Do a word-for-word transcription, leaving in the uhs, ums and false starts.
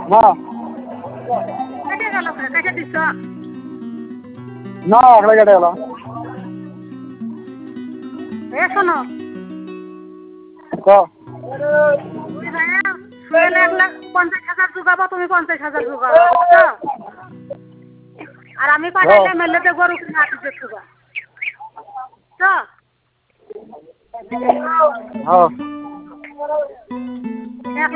না কেটে গেল, কেটে দিচ্ছ? না একলা কেটে গেল। এ শোনো, ক তুই ভাইয়া সোহেল এক লাখ পঞ্চাশ হাজার ঢুকাবো, তুমি পঞ্চাশ হাজার ঢুকাবো, বুঝছো? আর আমি পাঠাইলে মেলেতে গরু কিনে আসতে ঢুকা, বুঝছো? হ্যাঁ।